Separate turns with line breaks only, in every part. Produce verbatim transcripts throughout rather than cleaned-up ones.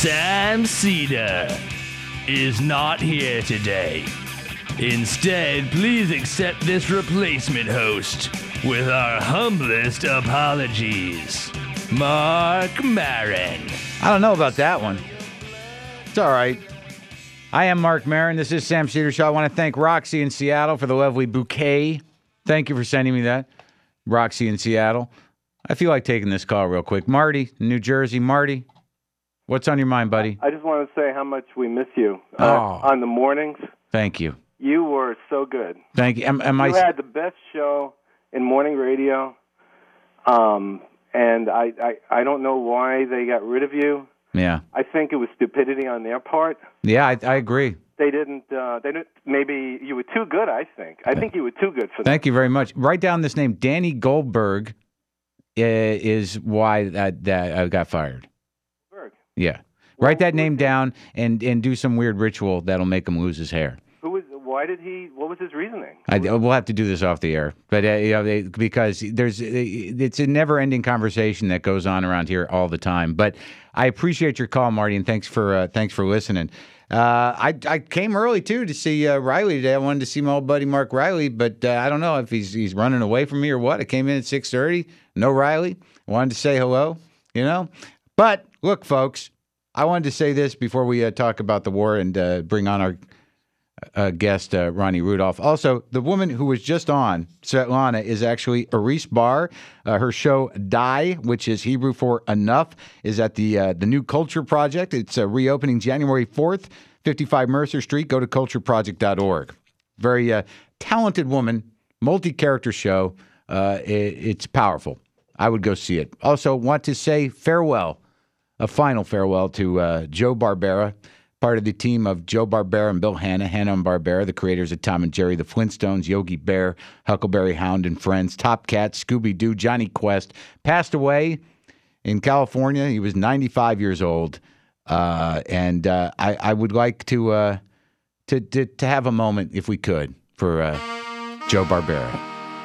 Sam Cedar is not here today. Instead, please accept this replacement host with our humblest apologies, Mark Maron.
I don't know about that one. It's all right. I am Mark Maron. This is Sam Cedar Show. I want to thank Roxy in Seattle for the lovely bouquet. Thank you for sending me that, Roxy in Seattle. I feel like taking this call real quick. Marty, New Jersey. Marty, what's on your mind, buddy?
I just want to say how much we miss you uh,
oh.
on the mornings.
Thank you.
You were so good.
Thank you. Am, am
you
I...
had the best show in morning radio, um, and I, I, I don't know why they got rid of you.
Yeah.
I think it was stupidity on their part.
Yeah, I, I agree.
They didn't. Uh, they didn't. Maybe you were too good. I think. I think you were too good for them.
Thank you very much. Write down this name. Danny Goldberg uh, is why that, that I got fired.
Goldberg.
Yeah.
Well,
Write that name down and, and do some weird ritual that'll make him lose his hair.
Who was? Why did he? What was his reasoning?
I, we'll have to do this off the air, but uh, you know, they, because there's it's a never-ending conversation that goes on around here all the time. But I appreciate your call, Marty, and thanks for uh, thanks for listening. Uh, I I came early too to see uh, Riley today. I wanted to see my old buddy Mark Riley, but uh, I don't know if he's he's running away from me or what. I came in at six thirty, no Riley. Wanted to say hello, you know. But look, folks, I wanted to say this before we uh, talk about the war and uh, bring on our uh, guest uh, Ronnie Rudolph. Also, the woman who was just on, Svetlana, is actually Aris Bar. Uh, her show Die, which is Hebrew for enough, is at the uh, the New Culture Project. It's uh, reopening January fourth, fifty-five Mercer Street. Go to culture project dot org. Very uh, talented woman, multi-character show. Uh, it, it's powerful. I would go see it. Also, want to say farewell, a final farewell to uh, Joe Barbera, part of the team of Joe Barbera and Bill Hanna, Hanna and Barbera, the creators of Tom and Jerry, the Flintstones, Yogi Bear, Huckleberry Hound and Friends, Top Cat, Scooby-Doo, Johnny Quest, passed away in California. He was ninety-five years old, uh, and uh, I, I would like to, uh, to to to have a moment, if we could, for uh, Joe Barbera.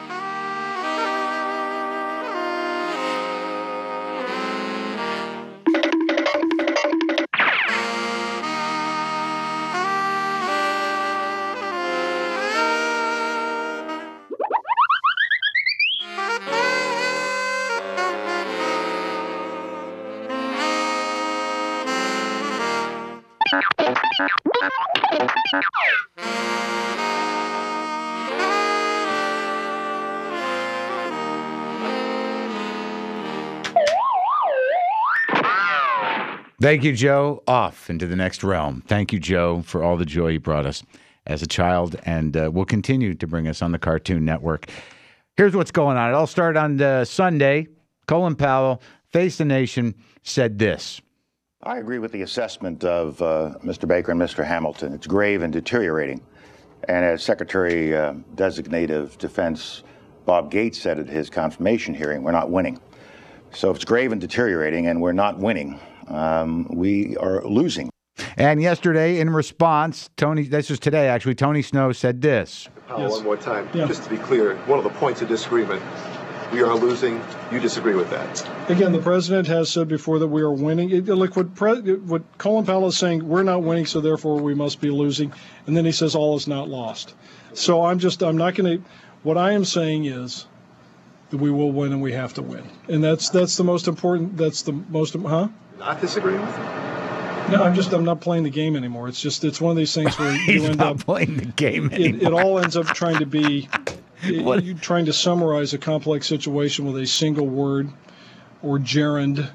Thank you, Joe. Off into the next realm. Thank you, Joe, for all the joy you brought us as a child, and uh, will continue to bring us on the Cartoon Network. Here's what's going on. It all started on uh, Sunday. Colin Powell, Face the Nation, said this.
I agree with the assessment of uh, Mister Baker and Mister Hamilton. It's grave and deteriorating. And as Secretary uh, Designate of Defense Bob Gates said at his confirmation hearing, we're not winning. So if it's grave and deteriorating and we're not winning, um, we are losing.
And yesterday, in response, Tony, this was today actually, Tony Snow said this.
Powell, yes. One more time, yeah. Just to be clear, one of the points of disagreement, we are losing. You disagree with that?
Again, the president has said before that we are winning. It, like what, Pre- what Colin Powell is saying, we're not winning, so therefore we must be losing. And then he says all is not lost. So I'm just, I'm not going to, what I am saying is that we will win and we have to win. And that's that's the most important, that's the most, huh?
Not disagreeing with you?
No, I'm just, I'm not playing the game anymore. It's just, it's one of these things where you
He's
end
not
up
playing the game anymore.
It, it all ends up trying to be, it, you trying to summarize a complex situation with a single word or gerund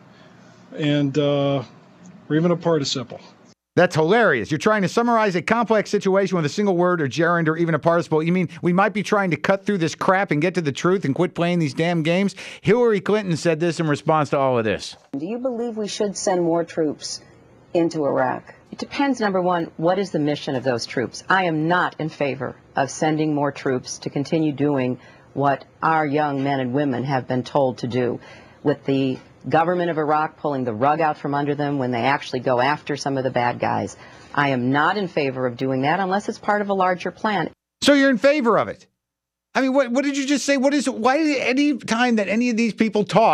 and, uh, or even a participle.
That's hilarious. You're trying to summarize a complex situation with a single word or gerund or even a participle. You mean we might be trying to cut through this crap and get to the truth and quit playing these damn games? Hillary Clinton said this in response to all of this.
Do you believe we should send more troops into Iraq? It depends, number one, what is the mission of those troops? I am not in favor of sending more troops to continue doing what our young men and women have been told to do, with the government of Iraq pulling the rug out from under them when they actually go after some of the bad guys. I am not in favor of doing that unless it's part of a larger plan.
So you're in favor of it? I mean, what what did you just say? What is why any time that any of these people talk,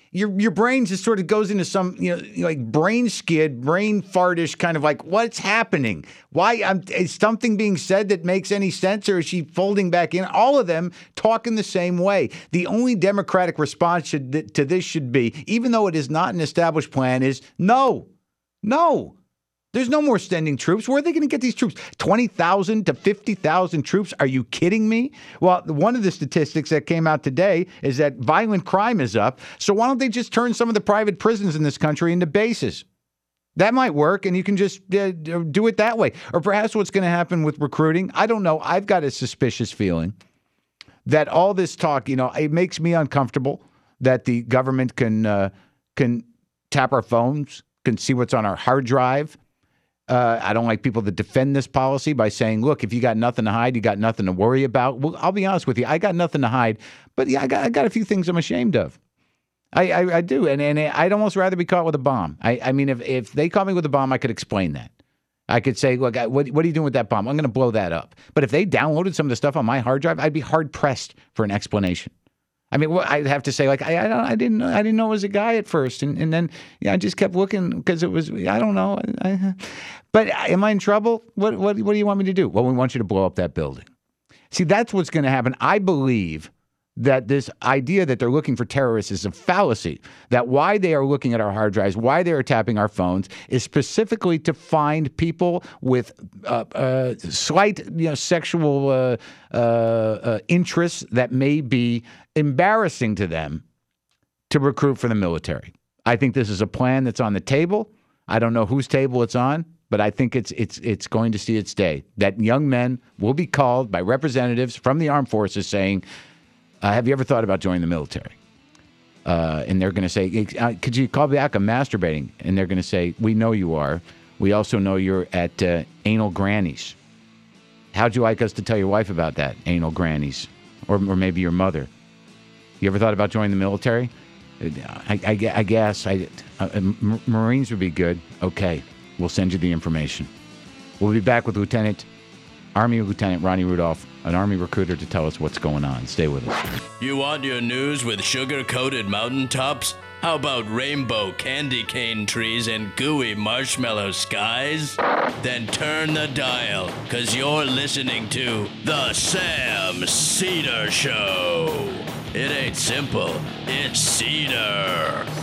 your your brain just sort of goes into some, you know, like brain skid, brain fartish kind of like, what's happening? Why um, is something being said that makes any sense, or is she folding back in? All of them talking the same way. The only democratic response should, to this should be, even though it is not an established plan, is no, no. There's no more sending troops. Where are they going to get these troops? twenty thousand to fifty thousand troops? Are you kidding me? Well, one of the statistics that came out today is that violent crime is up. So why don't they just turn some of the private prisons in this country into bases? That might work, and you can just uh, do it that way. Or perhaps what's going to happen with recruiting, I don't know. I've got a suspicious feeling that all this talk, you know, it makes me uncomfortable that the government can uh, can tap our phones, can see what's on our hard drive. Uh, I don't like people that defend this policy by saying, look, if you got nothing to hide, you got nothing to worry about. Well, I'll be honest with you. I got nothing to hide. But yeah, I got, I got a few things I'm ashamed of. I, I, I do. And, and I'd almost rather be caught with a bomb. I, I mean, if, if they caught me with a bomb, I could explain that. I could say, look, I, what, what are you doing with that bomb? I'm going to blow that up. But if they downloaded some of the stuff on my hard drive, I'd be hard-pressed for an explanation. I mean, well, I'd have to say, like, I, I, don't, I didn't, I didn't know it was a guy at first, and and then yeah, I just kept looking because it was, I don't know. I, I, but am I in trouble? What, what, what do you want me to do? Well, we want you to blow up that building. See, that's what's going to happen. I believe that this idea that they're looking for terrorists is a fallacy. That why they are looking at our hard drives, why they are tapping our phones, is specifically to find people with uh, uh, slight, you know, sexual uh, uh, uh, interests that may be embarrassing to them to recruit for the military. I think this is a plan that's on the table. I don't know whose table it's on, but I think it's it's it's going to see its day. That young men will be called by representatives from the armed forces saying, Uh, have you ever thought about joining the military? Uh, and they're going to say, could you call back? I'm masturbating. And they're going to say, we know you are. We also know you're at uh, anal grannies. How'd you like us to tell your wife about that, anal grannies? Or, or maybe your mother. You ever thought about joining the military? I, I, I guess. I, uh, Marines would be good. Okay, we'll send you the information. We'll be back with Lieutenant Army Lieutenant Ronnie Rudolph, an Army recruiter, to tell us what's going on. Stay with us.
You want your news with sugar-coated mountaintops? How about rainbow candy cane trees and gooey marshmallow skies? Then turn the dial, because you're listening to The Sam Seder Show. It ain't simple, it's Cedar.